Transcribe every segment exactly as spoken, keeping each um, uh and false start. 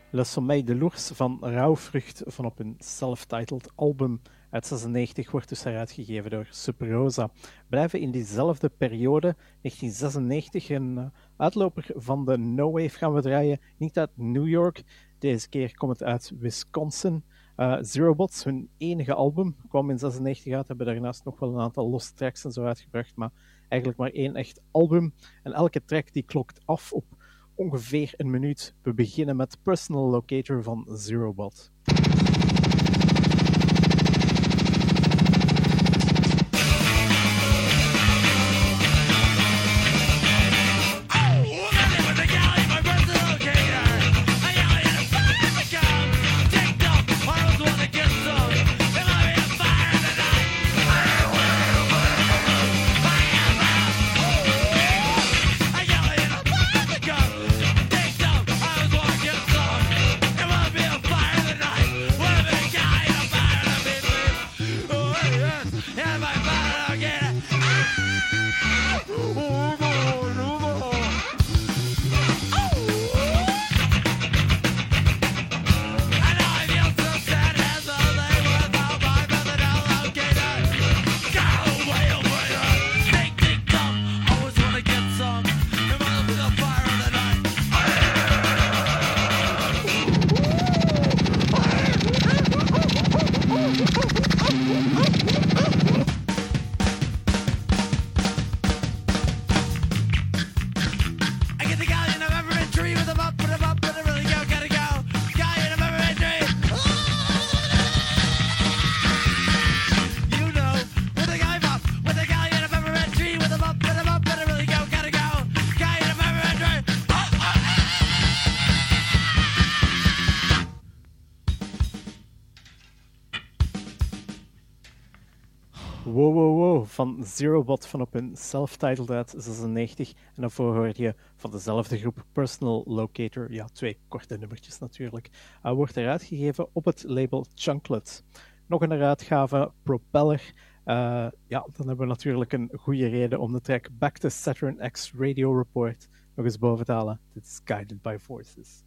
Le Sommeil de l'Ours van Rauwvrucht van op hun self-titled album uit zesennegentig wordt dus heruitgegeven door Super Rosa. We blijven in diezelfde periode, negentien zesennegentig, een uh, uitloper van de No Wave gaan we draaien, niet uit New York, deze keer komt het uit Wisconsin. Uh, Zerobots, hun enige album, kwam in zesennegentig uit, hebben daarnaast nog wel een aantal losse tracks en zo uitgebracht, maar eigenlijk maar één echt album. En elke track die klokt af op ongeveer een minuut. We beginnen met Personal Locator van Zerobot. Wow, wow, wow, van Zerobot van op hun self-titled uit zesennegentig. En daarvoor hoorde je van dezelfde groep Personal Locator, ja, twee korte nummertjes natuurlijk, uh, wordt eruit gegeven op het label Chunklet. Nog een heruitgave, Propeller. Uh, ja, dan hebben we natuurlijk een goede reden om de track Back to Saturn X Radio Report nog eens boven te halen. Dit is Guided by Voices.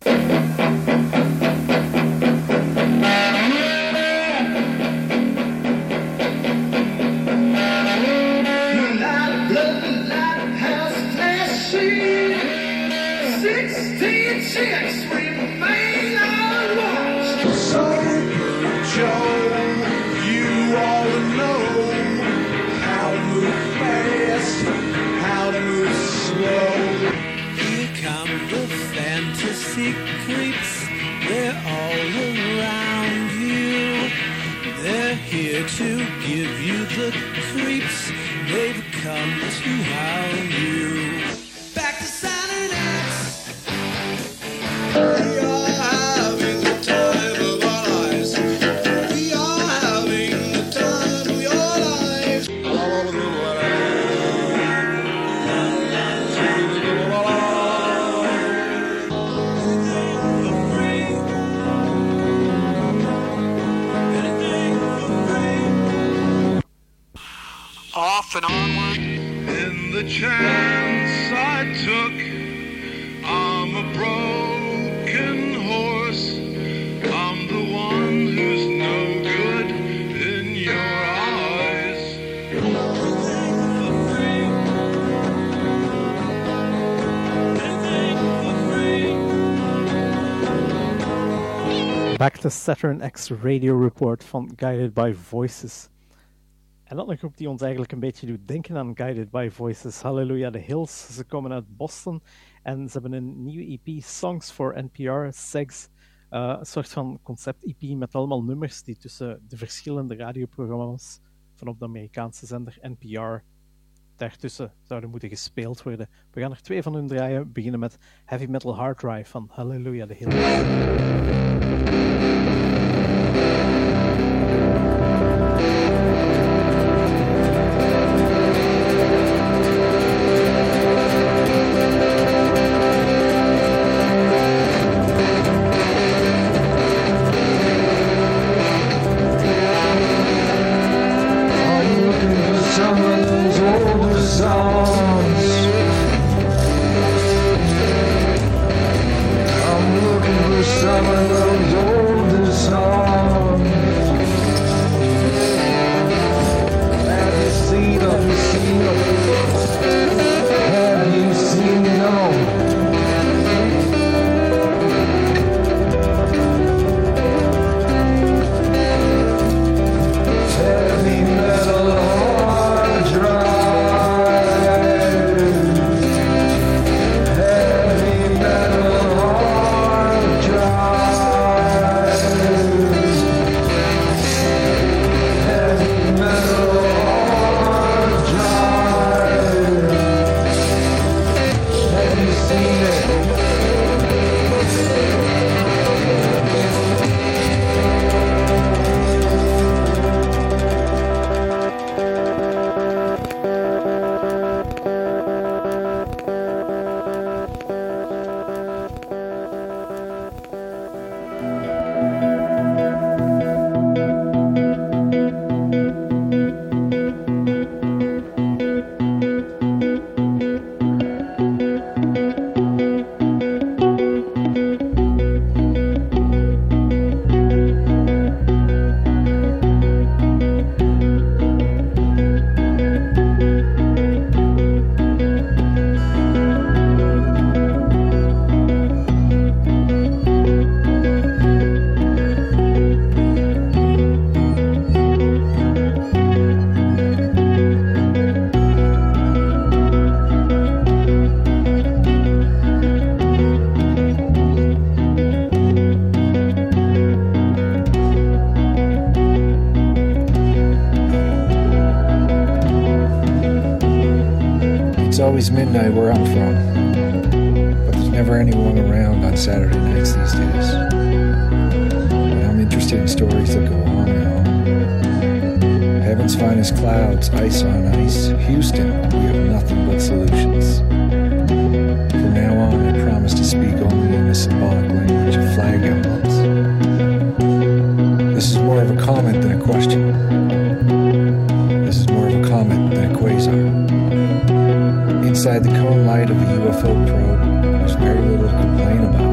Sixteen chicks remain unwatched. So, Joe, you ought to know how to move fast, how to move slow. Here come the fantasy creeps. They're all around you. They're here to give you the creeps. They've come to hound you. Back to Saturn X. We are having the time of our lives. We are having the time of your lives. All over the world. Off and onward. In the chance I took, I'm a broken horse. I'm the one who's no good in your eyes. Back to Saturn X Radio Report van Guided by Voices. En dat een groep die ons eigenlijk een beetje doet denken aan Guided by Voices. Hallelujah, The Hills. Ze komen uit Boston en ze hebben een nieuwe E P, Songs for N P R, S E Gs. Uh, een soort van concept-E P met allemaal nummers die tussen de verschillende radioprogramma's van op de Amerikaanse zender N P R daartussen zouden moeten gespeeld worden. We gaan er twee van hun draaien. We beginnen met Heavy Metal Hard Drive van Hallelujah, The Hills. I'm looking for someone always midnight where I'm from, but there's never anyone around on Saturday nights these days. And I'm interested in stories that go on and on. Heaven's finest clouds, ice on ice. Houston, we have nothing but solutions. From now on, I promise to speak only in the symbolic language of flag emblems. This is more of a comment than a question. This is more of a comet than a quasar. Inside the cone light of a U F O probe, there's very little to complain about.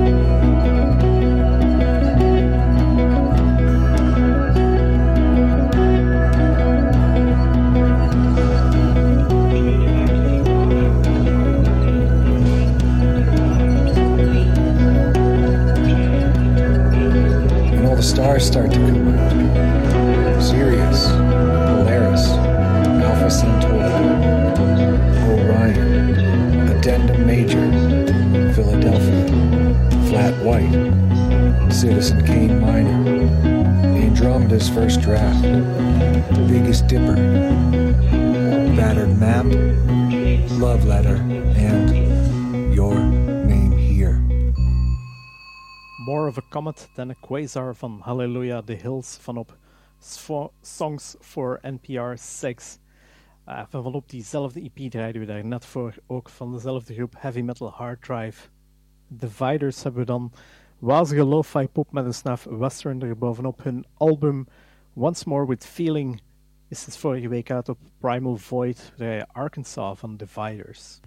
And all the stars start to come out. Sirius, Polaris, Alpha Centauri, Orion, Addendum Major, Philadelphia, Flat White, Citizen Kane Minor, Andromeda's First Draft, The Biggest Dipper, Battered Map, Love Letter, and Your Name Here. More of a Comet than a Quasar van Hallelujah the Hills vanop Sfo- Songs for N P R zes. Uh, vanop diezelfde E P draaiden we daar net voor, ook van dezelfde groep Heavy Metal Hard Drive. Dividers hebben we dan wazige lo-fi pop met een snaf western er bovenop. Hun album Once More With Feeling is sinds vorige week uit op Primal Void, draaien Arkansas van Dividers.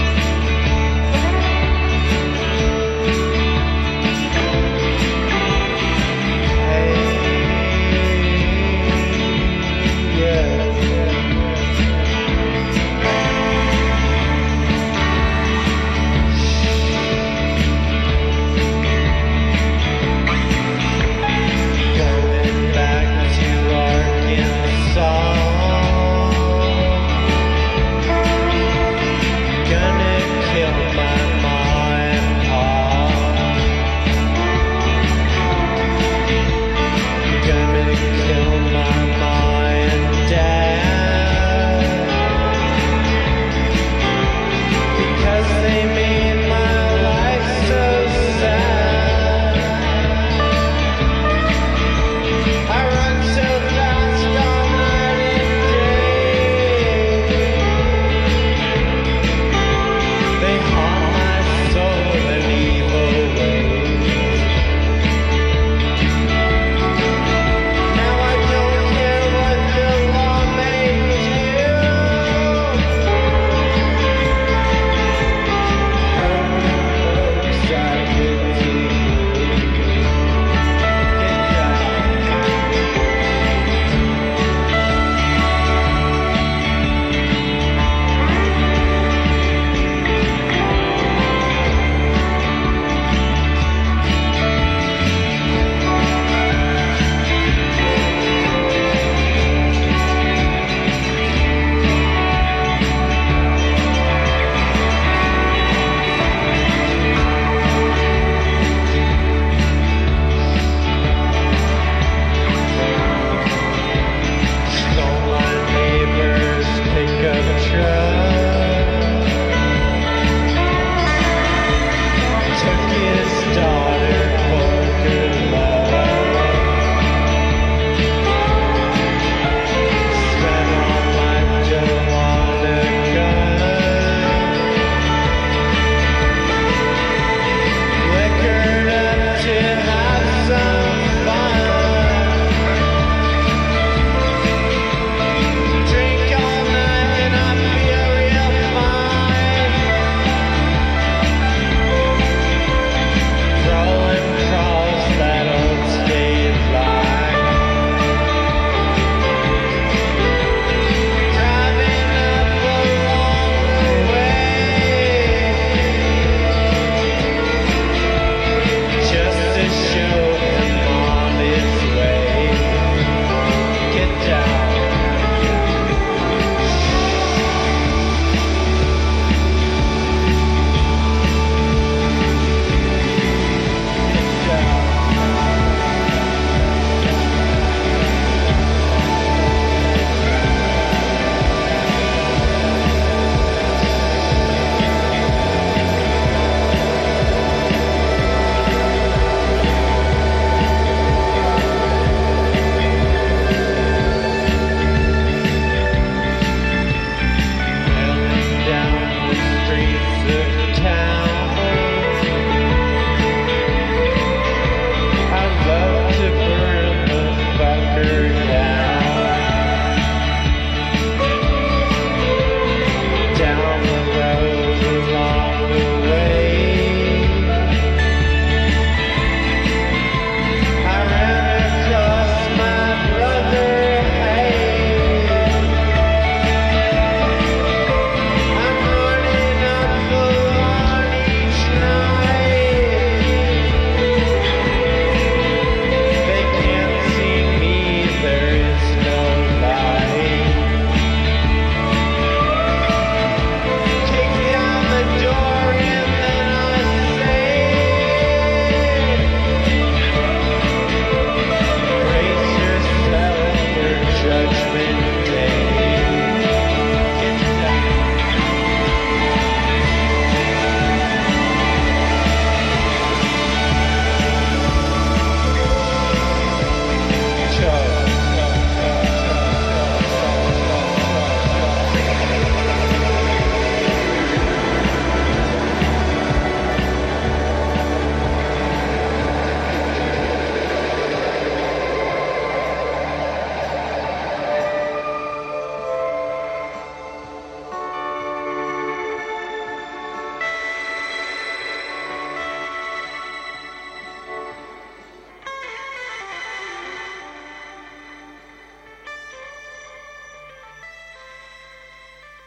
Thank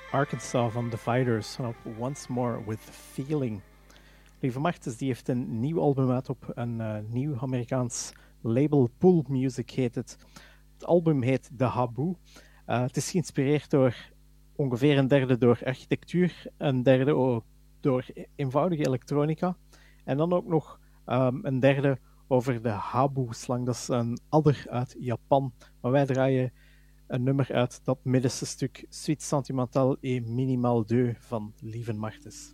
Arkansas van Dividers van op Once More with Feeling. Lieve Martens die heeft een nieuw album uit op een uh, nieuw Amerikaans label, Pool Music heet het. Het album heet The Haboo. Uh, het is geïnspireerd door ongeveer een derde door architectuur, een derde door eenvoudige elektronica en dan ook nog um, een derde over de Haboo-slang. Dat is een adder uit Japan. Maar wij draaien een nummer uit dat middenste stuk Suite Sentimentale et Minimal deux van Lieve Martens.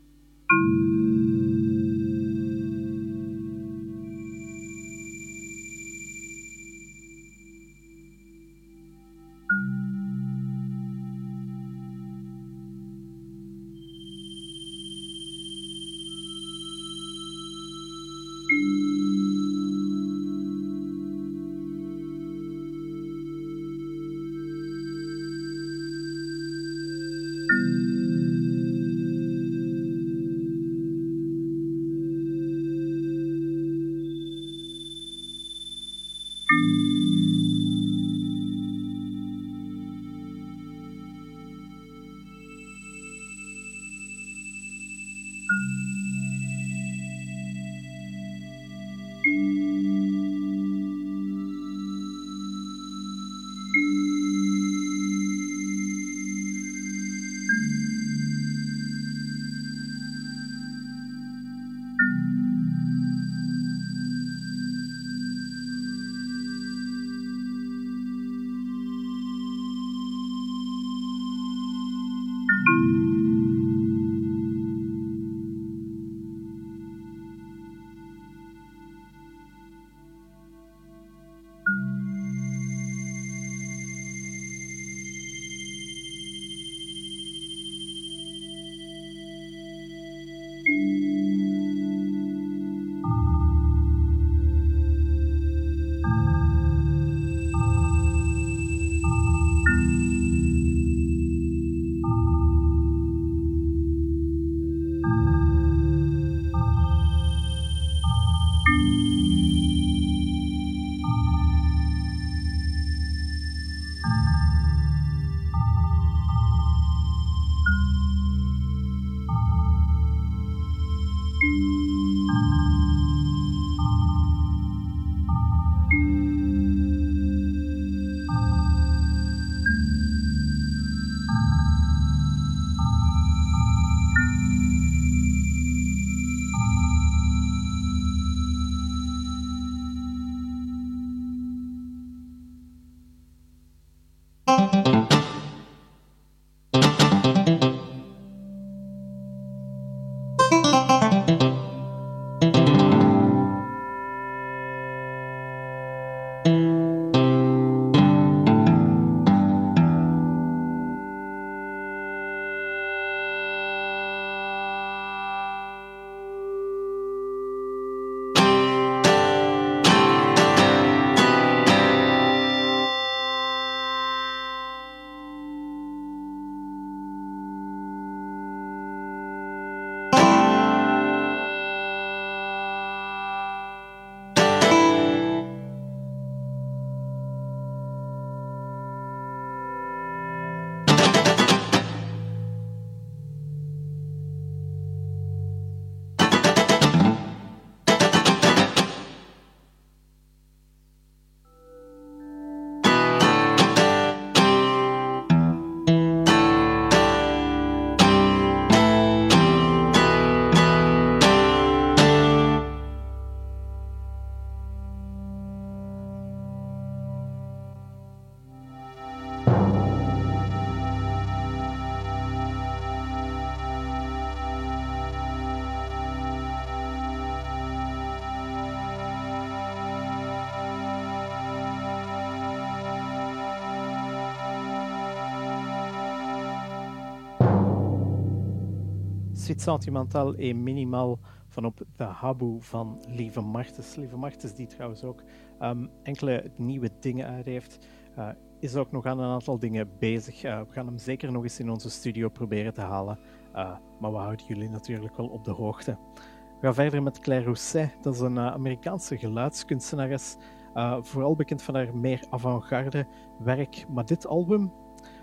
Suite Sentimentale et Minimal van op The Haboo van Lieve Martens. Lieve Martens die trouwens ook um, enkele nieuwe dingen uit heeft. Uh, is ook nog aan een aantal dingen bezig. Uh, we gaan hem zeker nog eens in onze studio proberen te halen. Uh, maar we houden jullie natuurlijk wel op de hoogte. We gaan verder met Claire Rousset. Dat is een uh, Amerikaanse geluidskunstenares. Uh, vooral bekend van haar meer avant-garde werk. Maar dit album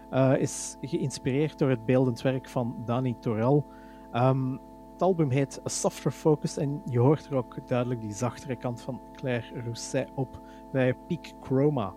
uh, is geïnspireerd door het beeldend werk van Dani Torell. Um, het album heet A Softer Focus en je hoort er ook duidelijk die zachtere kant van Claire Rousset op bij Peak Chroma.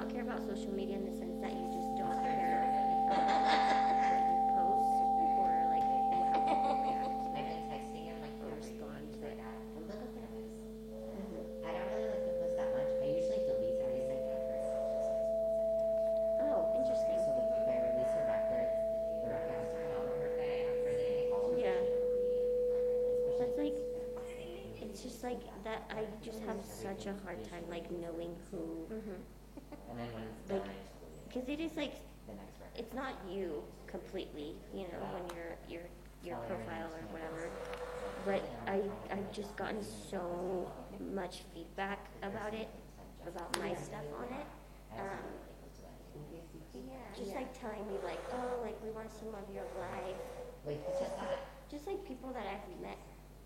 not care about social media in the sense that you just don't care about what you post or like how people react. I've been texting him like Or every respond week. to He's it. like, "Oh, look at this." I don't really like the post that much. I usually delete every second of her stuff. Oh, interesting. So like if I release a record, the record has to come out on her day after they all of Yeah. Especially That's like, it's just like that. I just have such a hard time like knowing who, and then when it's like, done, because it is like, the next record. it's not you completely, you know, when your your your profile or whatever. But I I've just gotten so much feedback about it, about my stuff on it. Um, just like telling me like, oh, like we want to see more of your life. Wait, who said that? Just like people that I've met.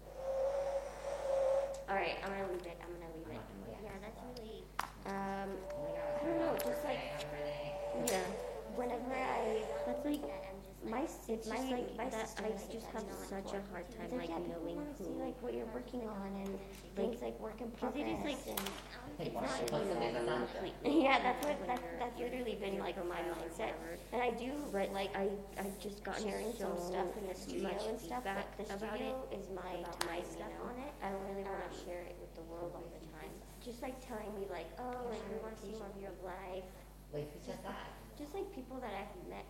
All right, I'm gonna leave it. I'm gonna leave it. Yeah, that's really. Um, I don't know. Just like, yeah. Whenever I, that's like my. It's my like my that I just have such a hard time like knowing who. Like what you're working on and things like work in progress. Because it is like. It's not you completely. Yeah, that's what that's that's literally been like my mindset. And I do, but like I I've just gotten sharing so some stuff in the studio and stuff. But the studio is my about my stuff on it. I don't really want to share it with the world all the time. Just like telling me like, oh, like we want to see more of your life. Wait, who said that? Just like people that I've met.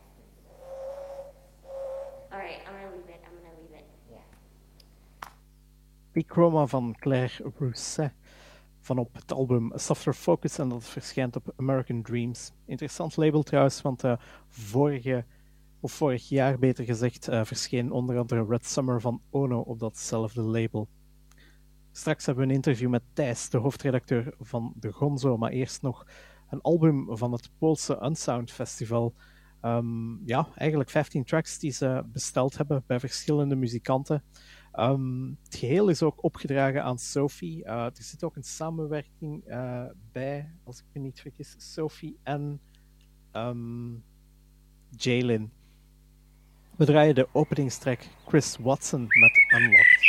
All right, I'm gonna leave it. I'm gonna leave it. Yeah. Bichroma van Claire Rousset van op het album Softer Focus en dat verschijnt op American Dreams. Interessant label trouwens, want uh, vorige, of vorig jaar beter gezegd, uh, verscheen onder andere Red Summer van Ono op datzelfde label. Straks hebben we een interview met Thijs, de hoofdredacteur van de Gonzo, maar eerst nog een album van het Poolse Unsound Festival. Um, ja, eigenlijk vijftien tracks die ze besteld hebben bij verschillende muzikanten. Um, het geheel is ook opgedragen aan Sophie. Uh, er zit ook een samenwerking uh, bij, als ik me niet vergis, Sophie en um, Jalen. We draaien de openingstrack Chris Watson met Unlocked.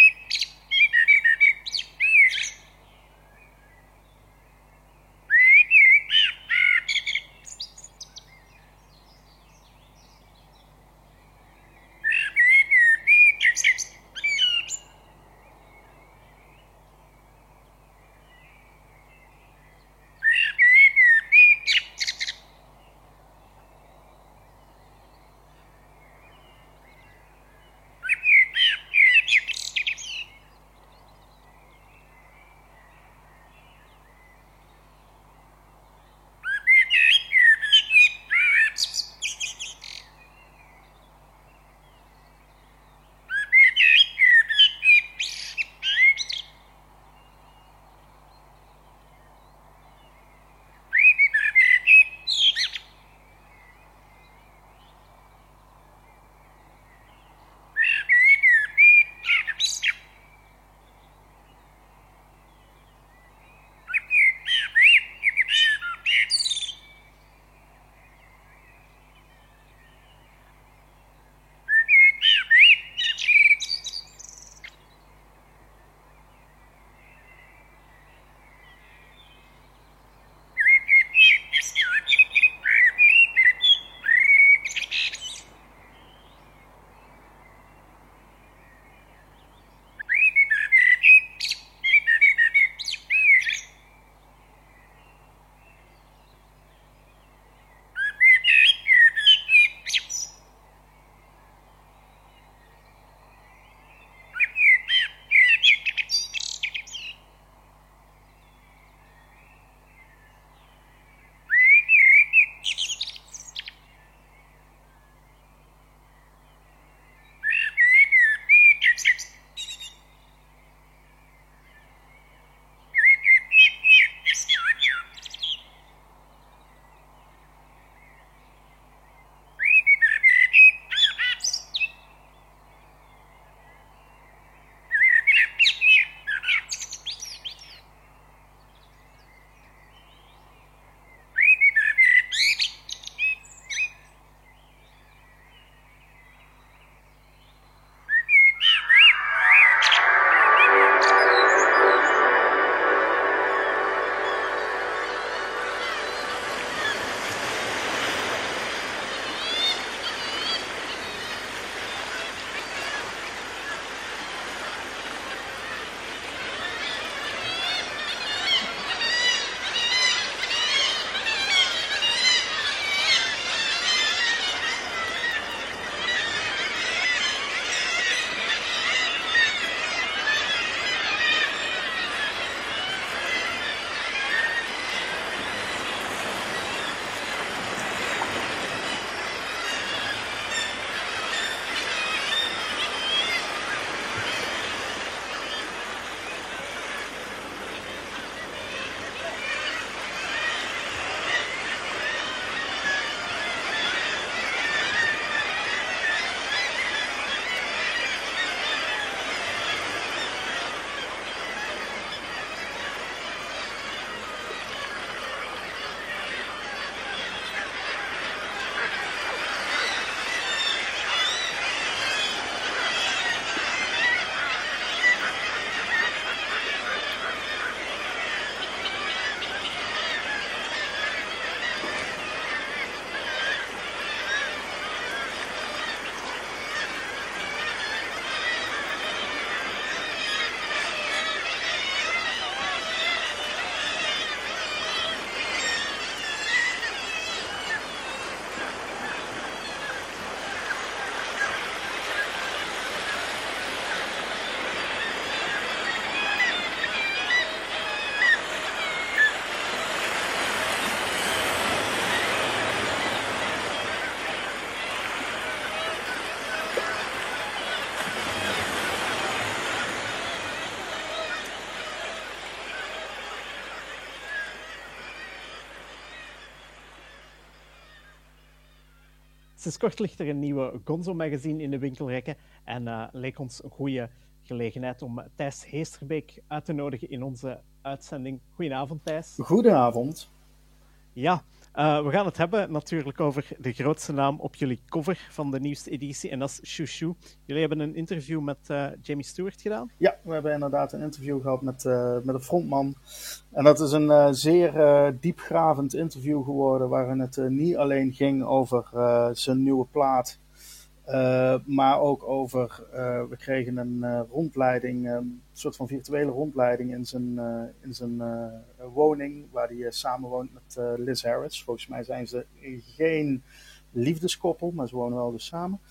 sinds kort ligt er een nieuwe Gonzo-magazine in de winkelrekken en uh, leek ons een goede gelegenheid om Thijs Heesterbeek uit te nodigen in onze uitzending. Goedenavond, Thijs. Goedenavond. Ja, uh, we gaan het hebben natuurlijk over de grootste naam op jullie cover van de nieuwste editie en dat is Shoe Shoe. Jullie hebben een interview met uh, Jamie Stewart gedaan? Ja, we hebben inderdaad een interview gehad met, uh, met de frontman. En dat is een uh, zeer uh, diepgravend interview geworden, waarin het uh, niet alleen ging over uh, zijn nieuwe plaat, uh, maar ook over, uh, we kregen een uh, rondleiding, uh, een soort van virtuele rondleiding in zijn, uh, in zijn uh, woning, waar hij uh, samenwoont met uh, Liz Harris. Volgens mij zijn ze geen liefdeskoppel, maar ze wonen wel dus samen.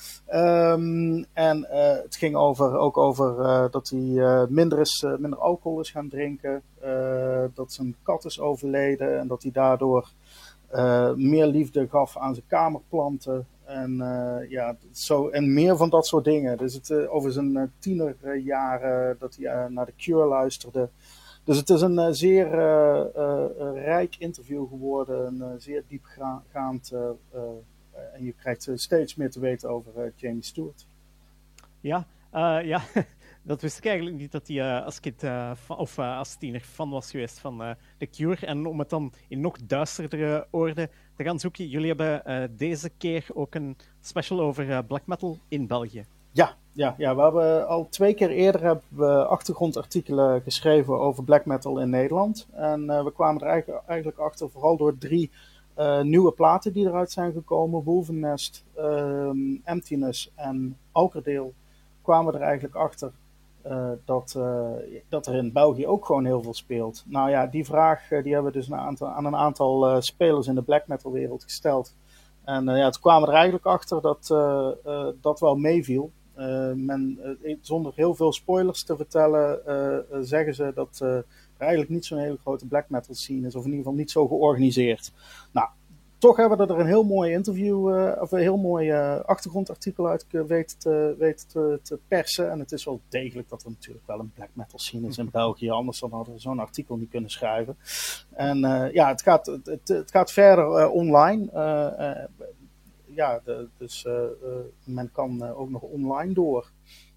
Um, en uh, het ging over, ook over uh, dat hij uh, minder, is, uh, minder alcohol is gaan drinken, uh, dat zijn kat is overleden en dat hij daardoor uh, meer liefde gaf aan zijn kamerplanten. En, uh, ja, zo, en meer van dat soort dingen. Dus het, uh, over zijn uh, tienerjaren dat hij uh, naar The Cure luisterde. Dus het is een uh, zeer uh, uh, rijk interview geworden, een uh, zeer diepgaand. Uh, uh, en je krijgt uh, steeds meer te weten over uh, Jamie Stewart. Ja, uh, ja. Dat wist ik eigenlijk niet dat hij uh, als kind uh, fan, of uh, als tiener fan was geweest van uh, The Cure. En om het dan in nog duisterdere oorden te gaan zoeken, jullie hebben uh, deze keer ook een special over uh, black metal in België. Ja, ja, ja, we hebben al twee keer eerder hebben we achtergrondartikelen geschreven over black metal in Nederland. En uh, we kwamen er eigenlijk, eigenlijk achter, vooral door drie uh, nieuwe platen die eruit zijn gekomen. Wolvennest, um, Emptiness en Alkerdeel. Kwamen we er eigenlijk achter uh, dat, uh, dat er in België ook gewoon heel veel speelt. Nou ja, die vraag uh, die hebben we dus een aantal, aan een aantal uh, spelers in de black metal wereld gesteld. En uh, ja, toen kwamen we er eigenlijk achter dat uh, uh, dat wel meeviel. Uh, men, uh, zonder heel veel spoilers te vertellen, uh, uh, zeggen ze dat uh, er eigenlijk niet zo'n hele grote black metal scene is, of in ieder geval niet zo georganiseerd. Nou, toch hebben we er een heel mooi interview, uh, of een heel mooi uh, achtergrondartikel uit uh, weten te, weet te, te persen. En het is wel degelijk dat er natuurlijk wel een black metal scene is in België, anders dan hadden we zo'n artikel niet kunnen schrijven. En uh, ja, het gaat, het, het gaat verder uh, online. Uh, uh, Ja, de, dus uh, uh, men kan uh, ook nog online door.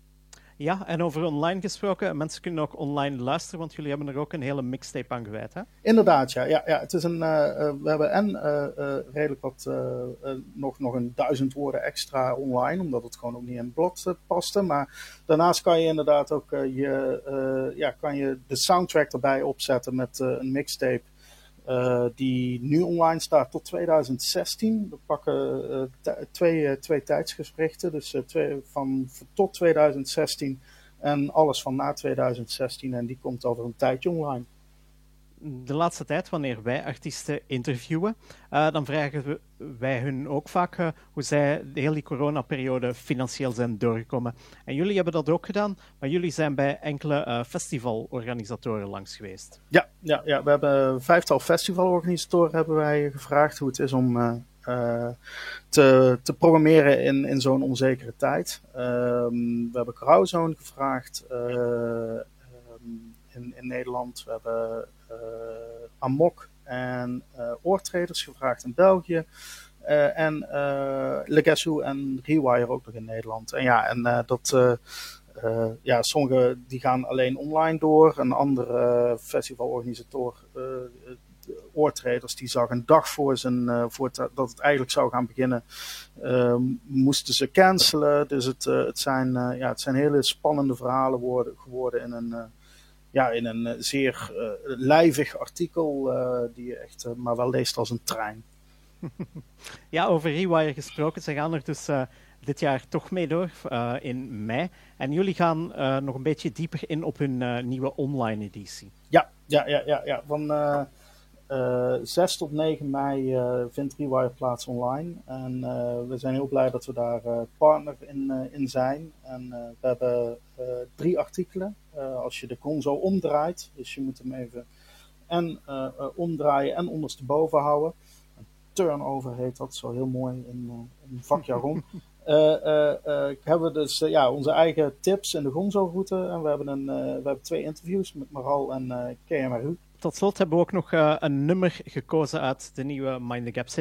Ja, en over online gesproken, mensen kunnen ook online luisteren, want jullie hebben er ook een hele mixtape aan gewijd, hè? Inderdaad, ja. ja, ja het is een, uh, uh, we hebben en uh, uh, redelijk wat, uh, uh, nog, nog een duizend woorden extra online, omdat het gewoon ook niet in het blad uh, paste. Maar daarnaast kan je inderdaad ook uh, je, uh, ja, kan je de soundtrack erbij opzetten met uh, een mixtape. Uh, die nu online staat tot tweeduizend zestien. We pakken uh, t- twee, uh, twee tijdsgesprechten, dus uh, twee, van tot tweeduizend zestien en alles van na tweeduizend zestien. En die komt over een tijdje online. De laatste tijd, wanneer wij artiesten interviewen, uh, dan vragen we, wij hun ook vaak uh, hoe zij de hele coronaperiode financieel zijn doorgekomen. En jullie hebben dat ook gedaan, maar jullie zijn bij enkele uh, festivalorganisatoren langs geweest. Ja, ja, ja, we hebben een vijftal festivalorganisatoren hebben wij gevraagd hoe het is om uh, uh, te, te programmeren in, in zo'n onzekere tijd. Uh, we hebben Grauwzone gevraagd uh, um, in, in Nederland. We hebben Uh, Amok en uh, Oortreders gevraagd in België. Uh, en uh, Legacy en Rewire ook nog in Nederland. En ja, en uh, dat uh, uh, ja, sommige die gaan alleen online door. Een andere uh, festivalorganisator, uh, Oortreders, die zag een dag voor, zijn, uh, voor het, dat het eigenlijk zou gaan beginnen, uh, moesten ze cancelen. Dus het, uh, het, zijn, uh, ja, het zijn hele spannende verhalen worden, geworden in een uh, Ja, in een uh, zeer uh, lijvig artikel, uh, die je echt uh, maar wel leest als een trein. Ja, over Rewire gesproken. Ze gaan er dus uh, dit jaar toch mee door, uh, in mei. En jullie gaan uh, nog een beetje dieper in op hun uh, nieuwe online editie. Ja, ja, ja, ja, ja. Van uh, uh, zes tot negen mei uh, vindt Rewire plaats online. En uh, we zijn heel blij dat we daar uh, partner in, uh, in zijn. En uh, we hebben uh, drie artikelen. Uh, als je de Gonzo omdraait, dus je moet hem even en uh, uh, omdraaien en ondersteboven houden. Een turnover heet dat, zo heel mooi in, uh, in vakjargon. uh, uh, uh, hebben we dus uh, ja, onze eigen tips in de Gonzo-route en we hebben, een, uh, we hebben twee interviews met Maral en uh, K M R U. Tot slot hebben we ook nog uh, een nummer gekozen uit de nieuwe Mind the Gap C D.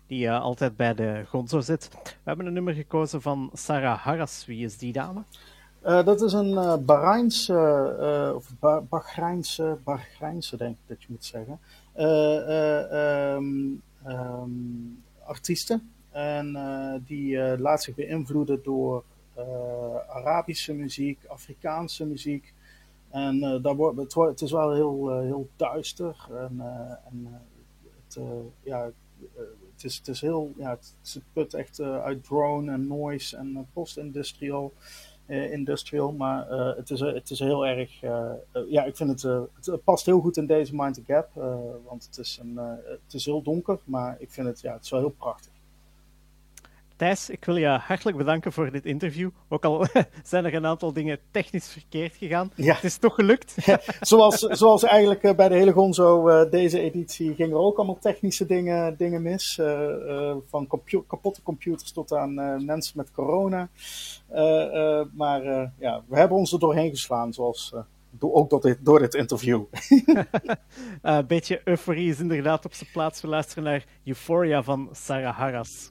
die uh, altijd bij de Gonzo zit. We hebben een nummer gekozen van Sarah Harras. Wie is die dame? Uh, dat is een uh, Bahreïnse, uh, of ba- Bahreinse, Bahreinse denk ik dat je moet zeggen, uh, uh, um, um, artieste. En uh, die uh, laat zich beïnvloeden door uh, Arabische muziek, Afrikaanse muziek. En uh, daar wordt, het, wordt, het is wel heel, uh, heel duister. En, uh, en uh, het, uh, ja, uh, het, is, het is heel, ja, het, het put echt uh, uit drone en noise en uh, post-industrial. Uh, industrial, maar uh, het, is, uh, het is heel erg, uh, uh, ja, ik vind het, uh, het past heel goed in deze Mind the Gap, uh, want het is, een, uh, het is heel donker, maar ik vind het, ja, het is wel heel prachtig. Thijs, ik wil je hartelijk bedanken voor dit interview. Ook al zijn er een aantal dingen technisch verkeerd gegaan. Ja. Het is toch gelukt. Ja, zoals, zoals eigenlijk uh, bij de hele Gonzo, uh, deze editie, gingen er ook allemaal technische dingen, dingen mis. Uh, uh, van compu- kapotte computers tot aan uh, mensen met corona. Uh, uh, maar uh, ja, we hebben ons er doorheen geslaan, zoals... Uh, ook door dit, door dit interview. uh, een beetje euforie is inderdaad op zijn plaats. We luisteren naar Euphoria van Sarah Harras.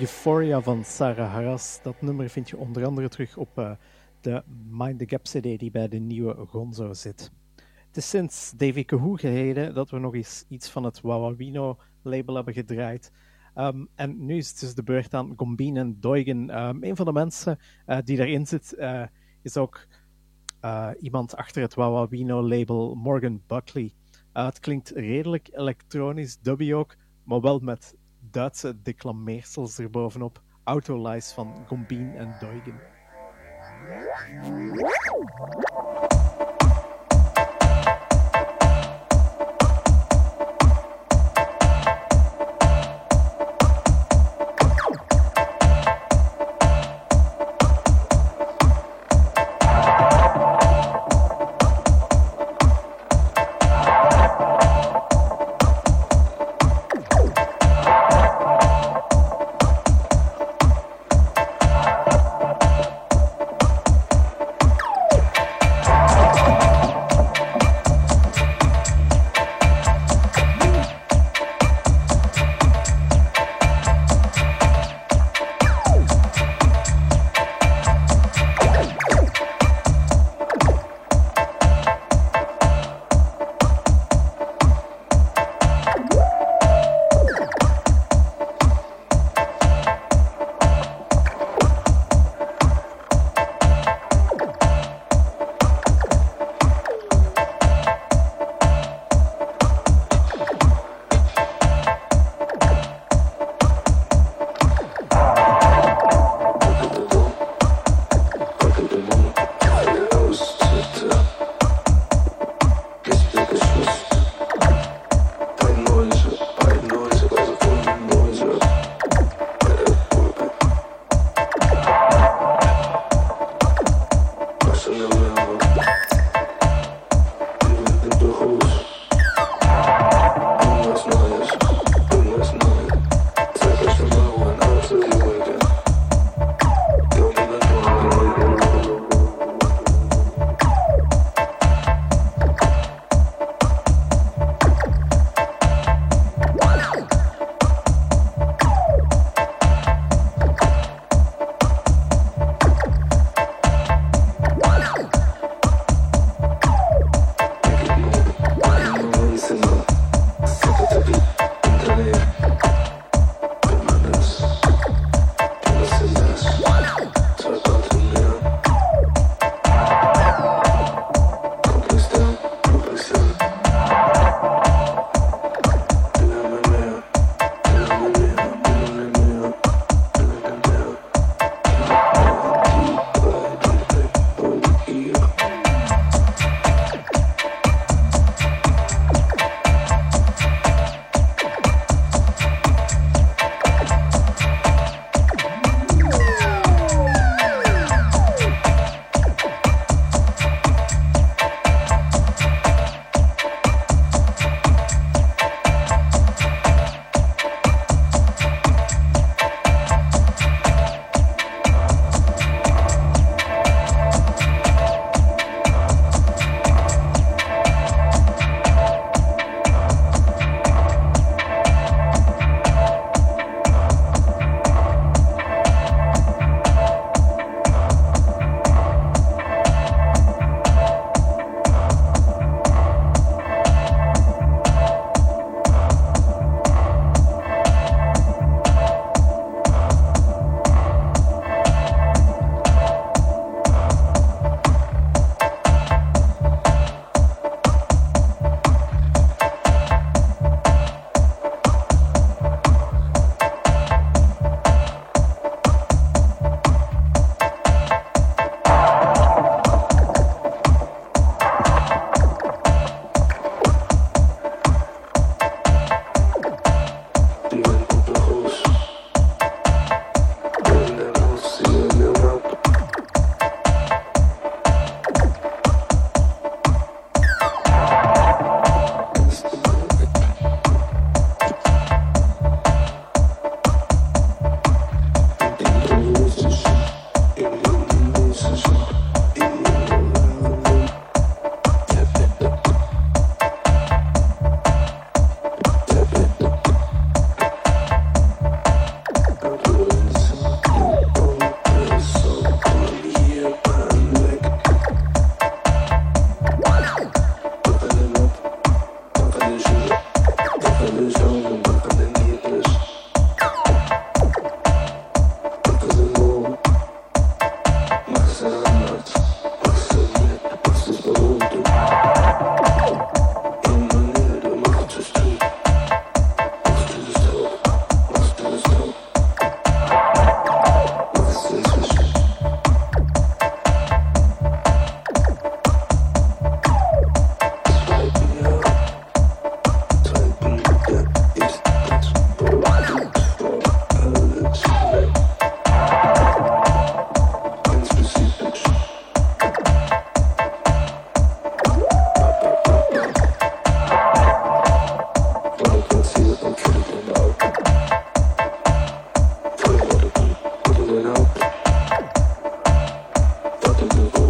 Euphoria van Sarah Harras. Dat nummer vind je onder andere terug op uh, de Mind the Gap C D die bij de nieuwe Gonzo zit. Het is sinds Davy Kahoo geleden dat we nog eens iets van het Wawawino label hebben gedraaid. Um, en nu is het dus de beurt aan Gombeen en Doigen. Um, een van de mensen uh, die daarin zit uh, is ook uh, iemand achter het Wawawino label, Morgan Buckley. Uh, het klinkt redelijk elektronisch, dubby ook, maar wel met Duitse declameersels erbovenop. Autolies van Gombeen en Doigen. Thank you. Thank